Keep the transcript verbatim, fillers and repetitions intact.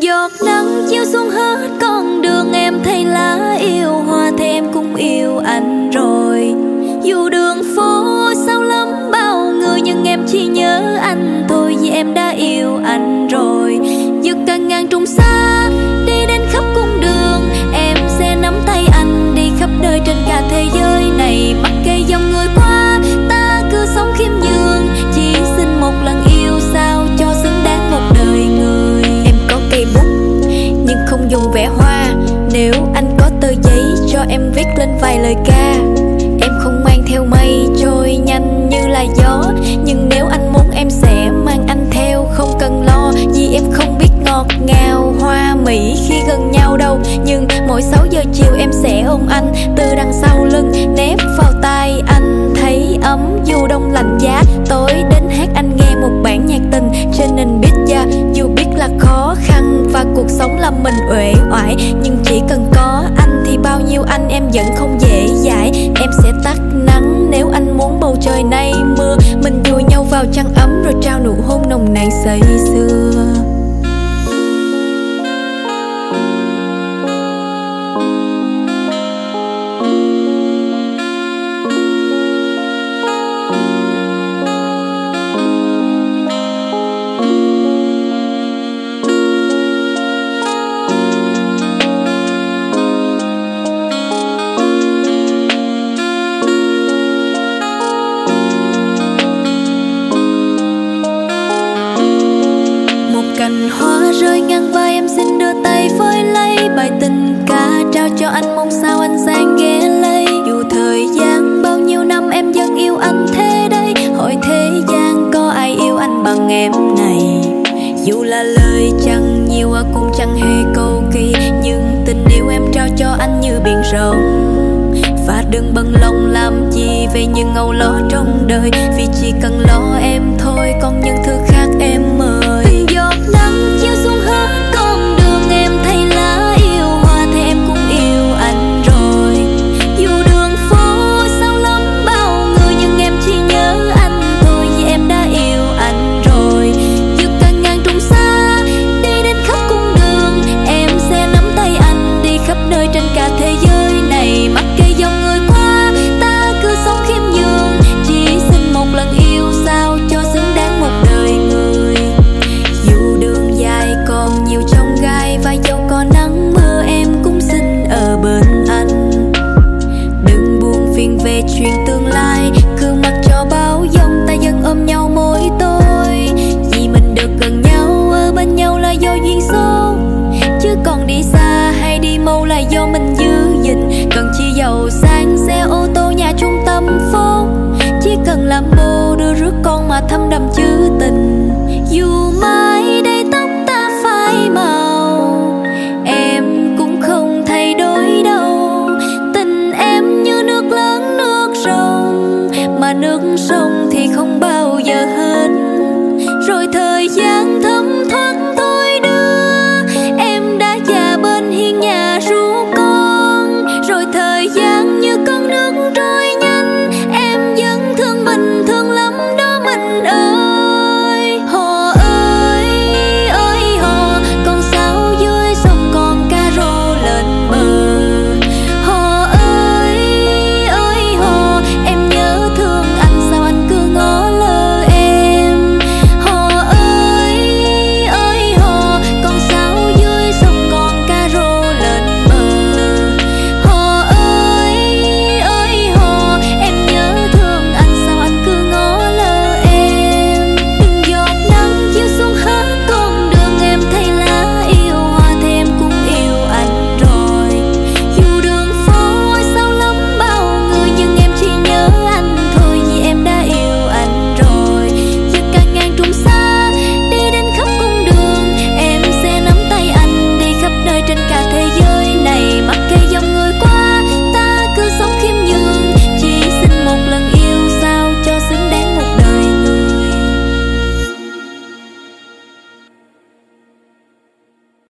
giọt nắng chiếu xuống hết con đường, em thấy lá yêu hoa thì em cũng yêu anh rồi. Dù đường phố sao lắm bao người, nhưng em chỉ nhớ anh thôi, vì em đã yêu anh rồi. Dù càng ngàn trùng xa đi đến khắp cung đường, em sẽ nắm tay anh đi khắp nơi trên cả thế giới này. Mặc kệ dòng người qua, ta cứ sống khiêm nhường, chỉ xin một lần yêu sao cho xứng đáng một đời người. Em có cây bút nhưng không dùng vẽ hoa, nếu anh có tờ giấy cho em viết lên vài lời ca. Em không mang theo mây trôi nhanh như là gió, nhưng nếu anh muốn em sẽ mang anh theo, không cần lo. Vì em không biết ngọt ngào hoa mỹ khi gần nhau đâu, nhưng mỗi sáu giờ chiều em sẽ ôm anh từ đằng sau lưng, nép vào tai anh thấy ấm dù đông lạnh giá. Tối đến hát anh nghe một bản nhạc tình trên nền beat da. Dù biết là khó khăn và cuộc sống làm mình uể oải, nhưng chỉ cần có anh thì bao nhiêu anh em vẫn không dễ dãi. Em sẽ tắt nắng nếu anh muốn bầu trời nay mưa, mình vùi nhau vào chăn ấm rồi trao nụ hôn nồng nàn say sưa. Cành hoa rơi ngang vai em xin đưa tay với lấy, bài tình ca trao cho anh mong sao anh sang ghé lấy. Dù thời gian bao nhiêu năm em vẫn yêu anh thế đấy, hỏi thế gian có ai yêu anh bằng em này. Dù là lời chẳng nhiều cũng chẳng hề cầu kỳ, nhưng tình yêu em trao cho anh như biển rộng. Và đừng bận lòng làm gì về những âu lo trong đời, vì chỉ cần lo em thôi, còn những thứ khác em